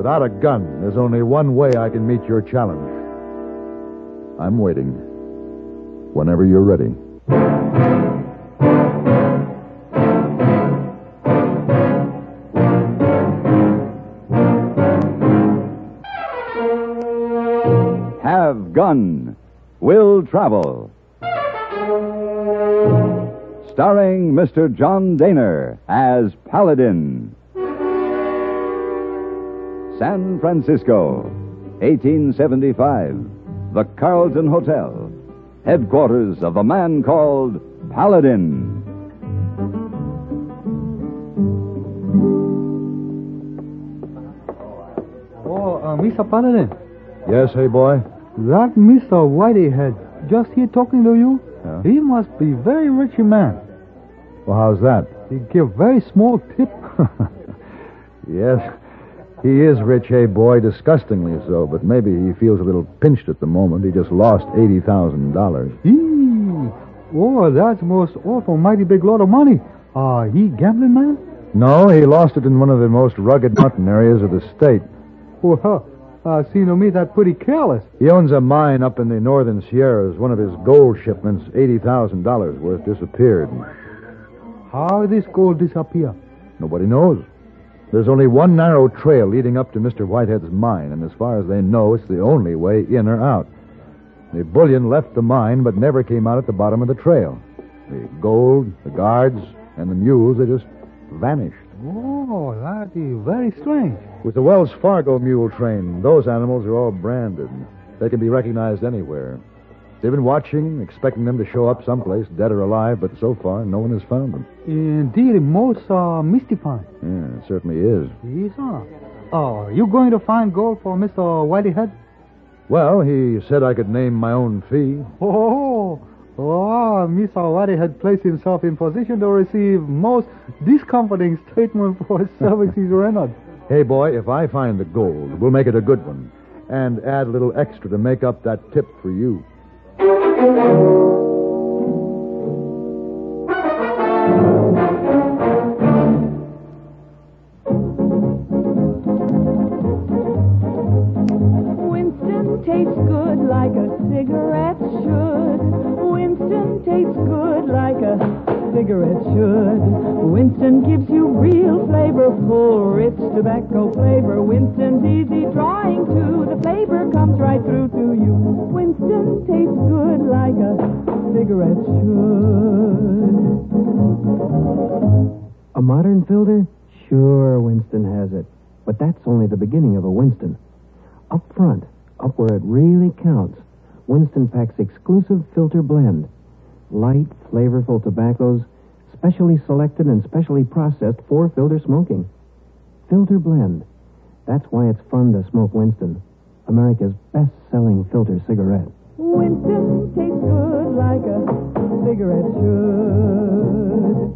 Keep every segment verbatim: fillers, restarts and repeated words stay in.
Without a gun, there's only one way I can meet your challenge. I'm waiting. Whenever you're ready. Have Gun. Will Travel. Starring Mister John Daner as Paladin. San Francisco, eighteen seventy-five. The Carlton Hotel. Headquarters of a man called Paladin. Oh, uh, Mister Paladin. Yes, hey, boy? That Mister Whiteyhead just here talking to you, Yeah? he must be very rich man. Well, how's that? He give very small tip. Yes, he is rich, hey, boy, disgustingly so, but maybe he feels a little pinched at the moment. He just lost eighty thousand dollars. Eee. Oh, that's most awful mighty big lot of money. Uh, he gambling man? No, he lost it in one of the most rugged mountain areas of the state. Well, uh, seem to me that pretty careless. He owns a mine up in the northern Sierras. One of his gold shipments, eighty thousand dollars worth, disappeared. How did this gold disappear? Nobody knows. There's only one narrow trail leading up to Mister Whitehead's mine, and as far as they know, it's the only way in or out. The bullion left the mine, but never came out at the bottom of the trail. The gold, the guards, and the mules, they just vanished. Oh, that is very strange. With the Wells Fargo mule train, those animals are all branded. They can be recognized anywhere. They've been watching, expecting them to show up someplace, dead or alive, but so far, no one has found them. Indeed, most uh, mystifying. Yeah, it certainly is. Yes, sir. Oh, you going to find gold for Mister Whiteyhead? Well, he said I could name my own fee. Oh, oh, Mister Whiteyhead placed himself in position to receive most discomforting statement for his services rendered. Hey, boy, if I find the gold, we'll make it a good one. And add a little extra to make up that tip for you. Winston tastes good like a cigarette should. Winston tastes good like a cigarette should. Winston gives you real flavorful, rich tobacco flavor. Winston's easy drawing too. The flavor comes right through to you. Winston tastes good like a cigarette should. A modern filter? Sure, Winston has it. But that's only the beginning of a Winston. Up front, up where it really counts, Winston packs exclusive filter blend. Light, flavorful tobaccos, specially selected and specially processed for filter smoking. Filter blend. That's why it's fun to smoke Winston, America's best-selling filter cigarette. Winston tastes good like a cigarette should.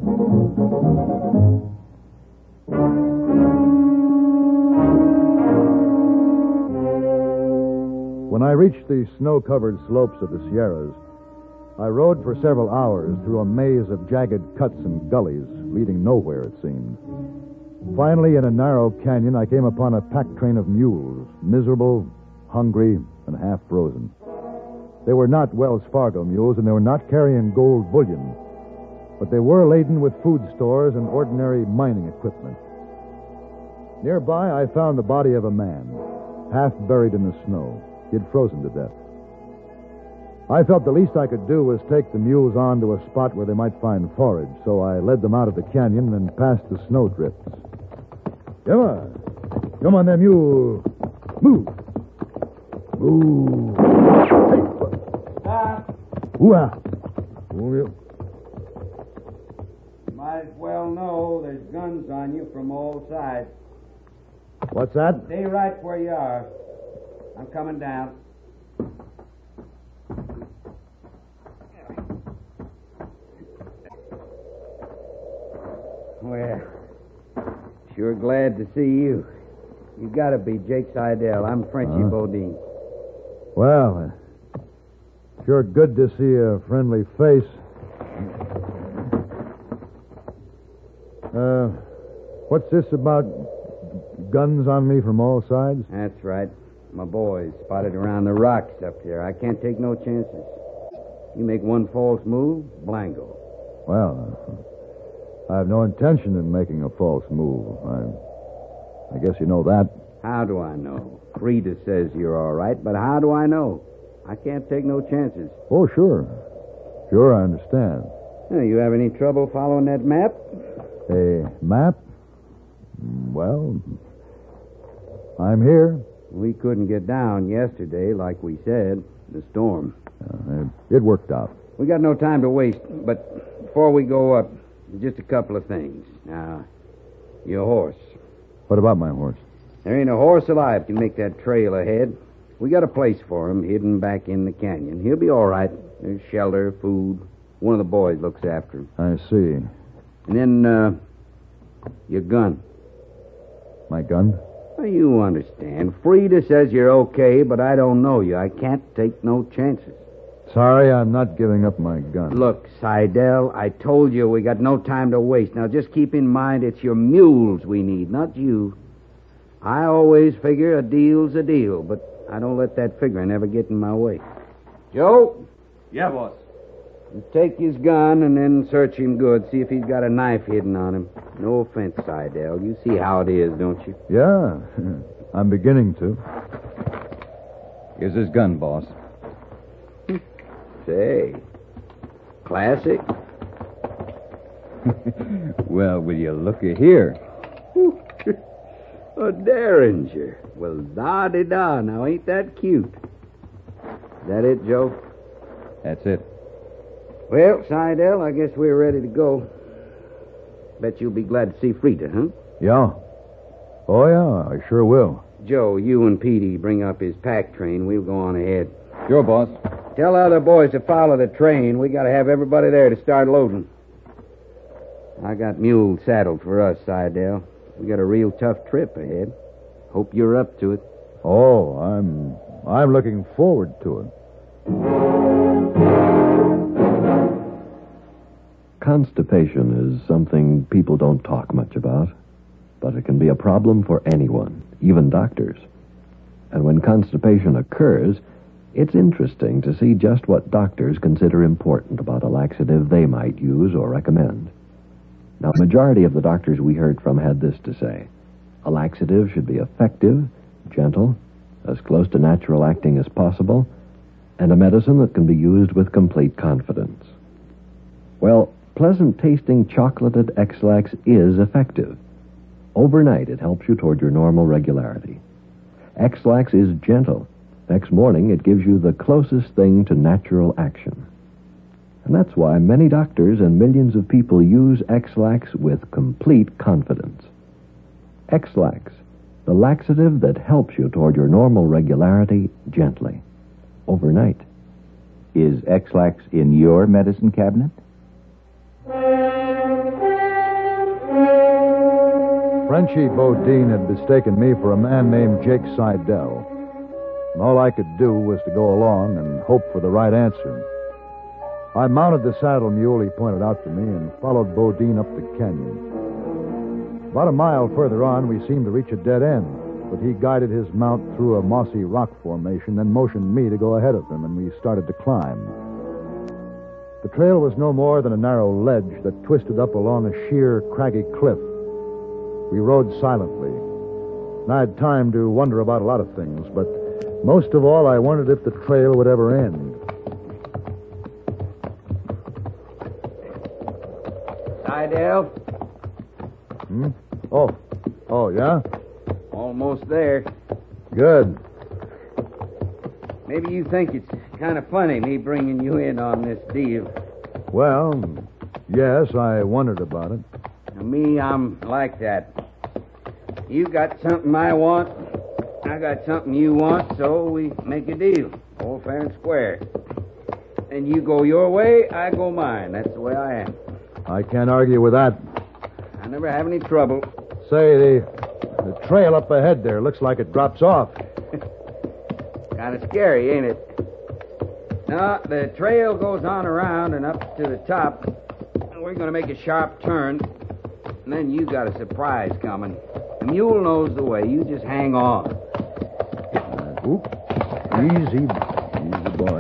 When I reached the snow-covered slopes of the Sierras, I rode for several hours through a maze of jagged cuts and gullies, leading nowhere, it seemed. Finally, in a narrow canyon, I came upon a pack train of mules, miserable, hungry, and half-frozen. They were not Wells Fargo mules, and they were not carrying gold bullion, but they were laden with food stores and ordinary mining equipment. Nearby, I found the body of a man, half buried in the snow. He had frozen to death. I felt the least I could do was take the mules on to a spot where they might find forage, so I led them out of the canyon and past the snowdrifts. Come on. Come on there, mule. Move. Move. Hey. Stop. Ooh-ah. Move you. Might as well know there's guns on you from all sides. What's that? Stay right where you are. I'm coming down. Well, sure glad to see you. You gotta be Jake Seidel. I'm Frenchy Uh. Bodine. Well, uh, sure good to see a friendly face. Uh, what's this about guns on me from all sides? That's right. My boys spotted around the rocks up there. I can't take no chances. You make one false move, blango. Well, uh, I have no intention in making a false move. I, I guess you know that. How do I know? Frida says you're all right, but how do I know? I can't take no chances. Oh, sure. Sure, I understand. Now, you have any trouble following that map? A map? Well, I'm here. We couldn't get down yesterday, like we said, the storm. Uh, it, it worked out. We got no time to waste, but before we go up, just a couple of things. Now, your horse. What about my horse? There ain't a horse alive can make that trail ahead. We got a place for him hidden back in the canyon. He'll be all right. There's shelter, food. One of the boys looks after him. I see. And then, uh, your gun. My gun? Well, you understand. Frida says you're okay, but I don't know you. I can't take no chances. Sorry, I'm not giving up my gun. Look, Seidel, I told you we got no time to waste. Now, just keep in mind it's your mules we need, not you. I always figure a deal's a deal, but I don't let that figuring ever get in my way. Joe? Yeah, boss. Take his gun and then search him good. See if he's got a knife hidden on him. No offense, Seidel. You see how it is, don't you? Yeah, I'm beginning to. Here's his gun, boss. Say, classic. Well, will you looky here? A Derringer. Well, da-de-da. Now, ain't that cute? Is that it, Joe? That's it. Well, Seidel, I guess we're ready to go. Bet you'll be glad to see Frida, huh? Yeah. Oh, yeah, I sure will. Joe, you and Petey bring up his pack train. We'll go on ahead. Sure, boss. Tell the other boys to follow the train. We got to have everybody there to start loading. I got mules saddled for us, Seidel. We got a real tough trip ahead. Hope you're up to it. Oh, I'm I'm looking forward to it. Constipation is something people don't talk much about, but it can be a problem for anyone, even doctors. And when constipation occurs, it's interesting to see just what doctors consider important about a laxative they might use or recommend. Now, the majority of the doctors we heard from had this to say. A laxative should be effective, gentle, as close to natural acting as possible, and a medicine that can be used with complete confidence. Well, pleasant-tasting chocolated X-Lax is effective. Overnight, it helps you toward your normal regularity. X-Lax is gentle. Next morning, it gives you the closest thing to natural action. And that's why many doctors and millions of people use X-Lax with complete confidence. X-Lax, the laxative that helps you toward your normal regularity gently, overnight. Is X-Lax in your medicine cabinet? Frenchie Bodine had mistaken me for a man named Jake Seidel. And all I could do was to go along and hope for the right answer. I mounted the saddle mule he pointed out to me and followed Bodine up the canyon. About a mile further on, we seemed to reach a dead end, but he guided his mount through a mossy rock formation, then motioned me to go ahead of him, and we started to climb. The trail was no more than a narrow ledge that twisted up along a sheer, craggy cliff. We rode silently, and I had time to wonder about a lot of things, but most of all, I wondered if the trail would ever end. Seidel? Hmm? Oh. Oh, yeah? Almost there. Good. Maybe you think it's kind of funny, me bringing you in on this deal. Well, yes, I wondered about it. Now, me, I'm like that. You got something I want, I got something you want, so we make a deal. All fair and square. And you go your way, I go mine. That's the way I am. I can't argue with that. I never have any trouble. Say, the, the trail up ahead there looks like it drops off. Kind of scary, ain't it? No, the trail goes on around and up to the top. We're going to make a sharp turn, and then you got a surprise coming. The mule knows the way. You just hang on. Uh, oop. Easy. Easy, boy.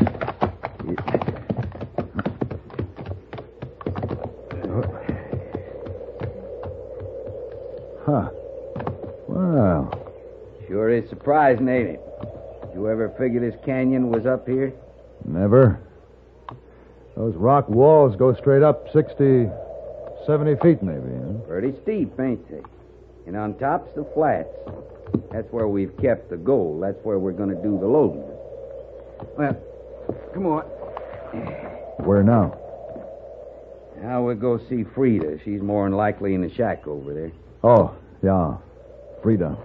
Huh. Well. Sure is surprising, ain't it? You ever figure this canyon was up here? Never. Those rock walls go straight up sixty, seventy feet, maybe. Huh? Pretty steep, ain't they? And on top's the flats. That's where we've kept the gold. That's where we're going to do the loading. Well, come on. Where now? Now we'll go see Frida. She's more than likely in the shack over there. Oh, yeah. Frida.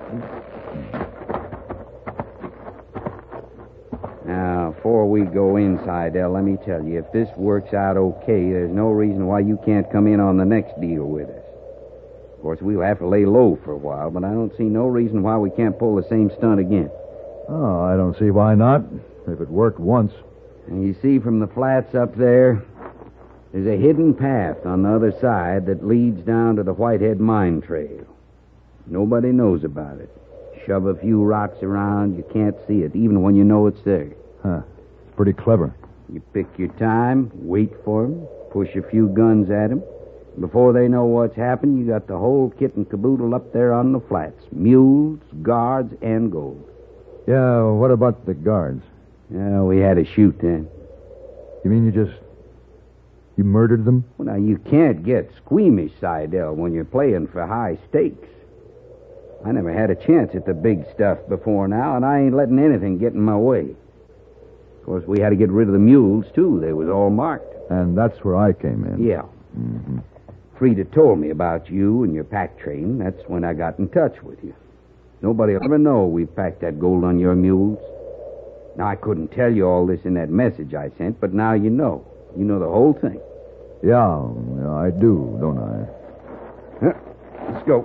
Now, before we go inside, Del, let me tell you, if this works out okay, there's no reason why you can't come in on the next deal with us. Of course, we'll have to lay low for a while, but I don't see no reason why we can't pull the same stunt again. Oh, I don't see why not. If it worked once. And you see from the flats up there, there's a hidden path on the other side that leads down to the Whitehead mine trail. Nobody knows about it. Shove a few rocks around, you can't see it, even when you know it's there. Huh. It's pretty clever. You pick your time, wait for 'em, push a few guns at 'em. Before they know what's happened, you got the whole kit and caboodle up there on the flats. Mules, guards, and gold. Yeah, what about the guards? Yeah, we had to shoot then. You mean you just... you murdered them? Well, now, you can't get squeamish, Seidel, when you're playing for high stakes. I never had a chance at the big stuff before now, and I ain't letting anything get in my way. Of course, we had to get rid of the mules, too. They was all marked. And that's where I came in. Yeah. Mm-hmm. Frida told me about you and your pack train. That's when I got in touch with you. Nobody will ever know we packed that gold on your mules. Now, I couldn't tell you all this in that message I sent, but now you know. You know the whole thing. Yeah, yeah I do, don't I? Huh. Let's go.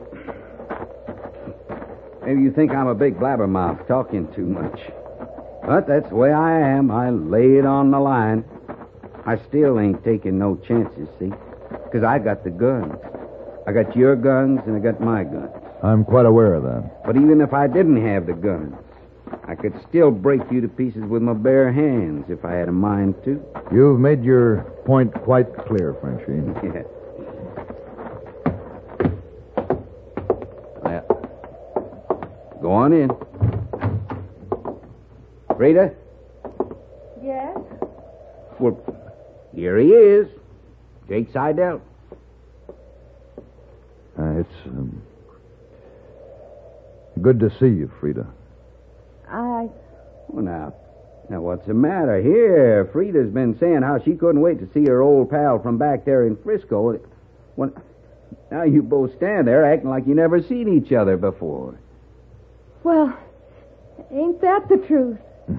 Maybe you think I'm a big blabbermouth talking too much. But that's the way I am. I lay it on the line. I still ain't taking no chances, see? Because I got the guns. I got your guns and I got my guns. I'm quite aware of that. But even if I didn't have the guns, I could still break you to pieces with my bare hands if I had a mind to. You've made your point quite clear, Frenchie. Yeah. Well, go on in. Frida? Yes? Well, here he is. Jake Seidel. Uh, it's um, good to see you, Frida. I... Well, now, now, what's the matter here? Frida's been saying how she couldn't wait to see her old pal from back there in Frisco. Well, now you both stand there acting like you never seen each other before. Well, ain't that the truth?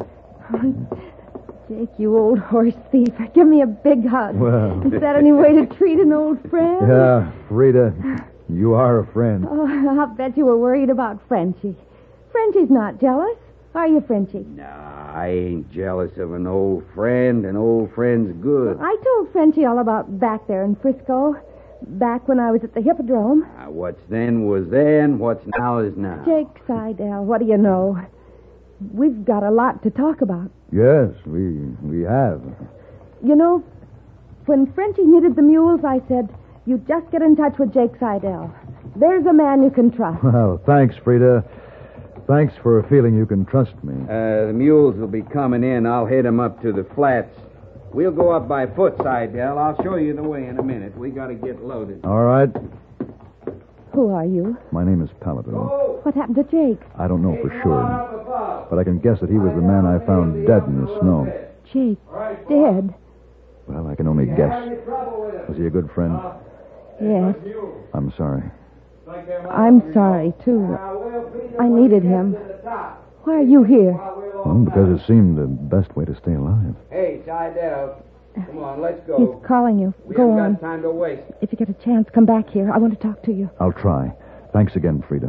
Jake, you old horse thief. Give me a big hug. Well... Is that any way to treat an old friend? Yeah, Frida, you are a friend. Oh, I'll bet you were worried about Frenchie. Frenchie's not jealous. Are you, Frenchie? Nah, I ain't jealous of an old friend. An old friend's good. I told Frenchie all about back there in Frisco. Back when I was at the Hippodrome. Now, what's then was then. What's now is now. Jake Seidel, what do you know? We've got a lot to talk about. Yes, we we have. You know, when Frenchie needed the mules, I said, you just get in touch with Jake Seidel. There's a man you can trust. Well, thanks, Frida. Thanks for feeling you can trust me. Uh, the mules will be coming in. I'll head them up to the flats. We'll go up by foot, Seidel. I'll show you the way in a minute. We got to get loaded. All right. Who are you? My name is Paladin. What happened to Jake? I don't know for sure, but I can guess that he was the man I found dead in the snow. Jake, dead? Well, I can only guess. Was he a good friend? Yes. I'm sorry. I'm sorry, too. I needed him. Why are you here? Well, because it seemed the best way to stay alive. Hey, Seidel. Come on, let's He's go. calling you. We Go haven't on. got time to waste. If you get a chance, come back here. I want to talk to you. I'll try. Thanks again, Frida.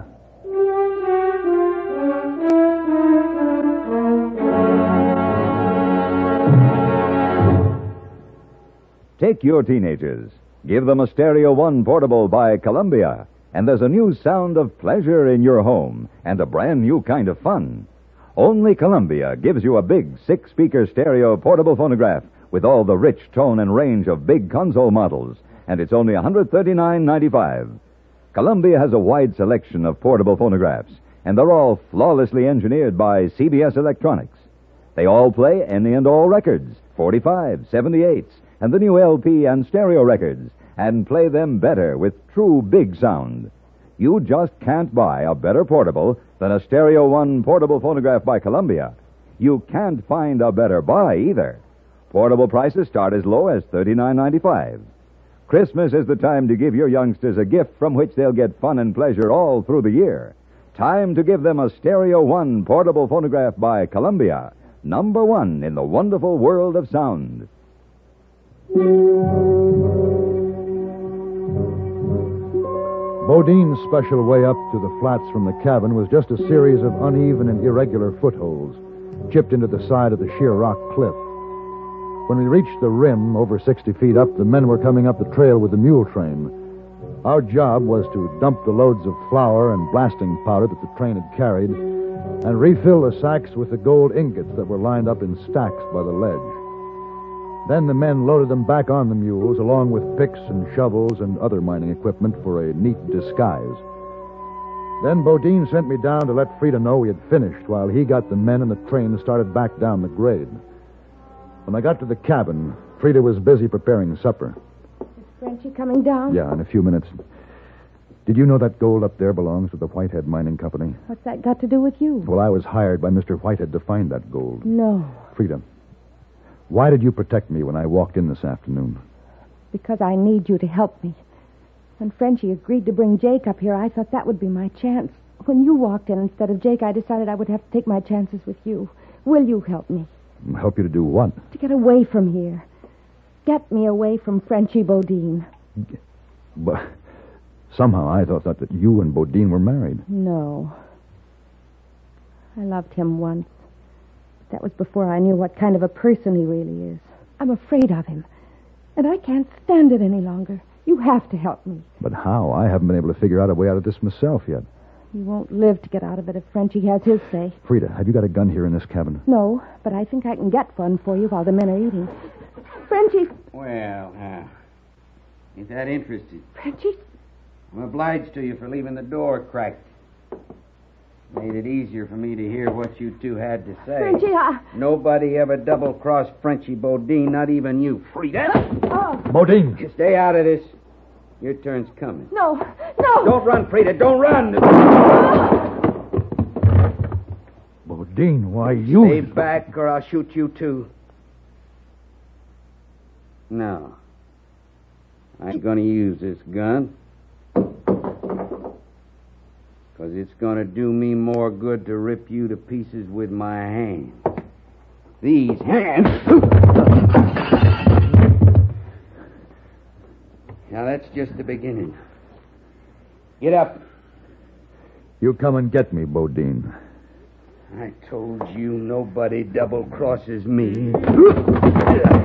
Take your teenagers. Give them a Stereo One portable by Columbia. and there's a new sound of pleasure in your home and a brand new kind of fun. Only Columbia gives you a big six-speaker stereo portable phonograph with all the rich tone and range of big console models, and it's only one hundred thirty-nine ninety-five. Columbia has a wide selection of portable phonographs, and they're all flawlessly engineered by C B S Electronics. They all play any and all records, forty-fives, seventy-eights, and the new L P and stereo records, and play them better with true big sound. You just can't buy a better portable than a Stereo One portable phonograph by Columbia. You can't find a better buy either. Portable prices start as low as thirty-nine ninety-five. Christmas is the time to give your youngsters a gift from which they'll get fun and pleasure all through the year. Time to give them a Stereo One portable phonograph by Columbia, number one in the wonderful world of sound. Bodine's special way up to the flats from the cabin was just a series of uneven and irregular footholds, chipped into the side of the sheer rock cliff. When we reached the rim, over sixty feet up, the men were coming up the trail with the mule train. Our job was to dump the loads of flour and blasting powder that the train had carried and refill the sacks with the gold ingots that were lined up in stacks by the ledge. Then the men loaded them back on the mules, along with picks and shovels and other mining equipment for a neat disguise. Then Bodine sent me down to let Frida know we had finished, while he got the men and the train started back down the grade. When I got to the cabin, Frida was busy preparing supper. Is Frenchie coming down? Yeah, in a few minutes. Did you know that gold up there belongs to the Whitehead Mining Company? What's that got to do with you? Well, I was hired by Mister Whitehead to find that gold. No. Frida, why did you protect me when I walked in this afternoon? Because I need you to help me. When Frenchie agreed to bring Jake up here, I thought that would be my chance. When you walked in instead of Jake, I decided I would have to take my chances with you. Will you help me? Help you to do what? To get away from here. Get me away from Frenchie Bodine. But somehow I thought, thought that you and Bodine were married. No. I loved him once. That was before I knew what kind of a person he really is. I'm afraid of him. And I can't stand it any longer. You have to help me. But how? I haven't been able to figure out a way out of this myself yet. You won't live to get out of it if Frenchie has his say. Frida, have you got a gun here in this cabin? No, but I think I can get one for you while the men are eating. Frenchie! Well, uh, ain't that interested? Frenchie? I'm obliged to you for leaving the door cracked. Made it easier for me to hear what you two had to say. Frenchie, I... Nobody ever double-crossed Frenchie Bodine, not even you, Frida. Oh. Bodine! You stay out of this. Your turn's coming. No, no! Don't run, Frida, don't run! Bodine, why you... Stay back or I'll shoot you too. No. I ain't gonna use this gun. Because it's going to do me more good to rip you to pieces with my hands. These hands... Now, that's just the beginning. Get up. You come and get me, Bodine. I told you nobody double-crosses me.